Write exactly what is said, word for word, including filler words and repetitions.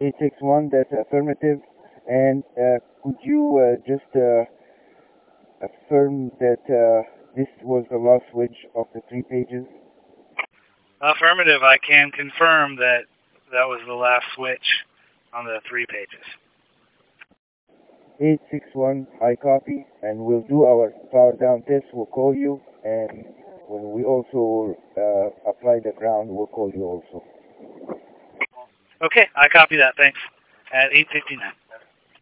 eight six one, that's affirmative. And uh, could you uh, just uh, affirm that uh, this was the last switch of the three pages? Affirmative, I can confirm that that was the last switch on the three pages. eight six one, I copy, and we'll do our power down test. We'll call you, and when we also uh, apply the ground, we'll call you also. Okay, I copy that, thanks. At eight fifty-nine.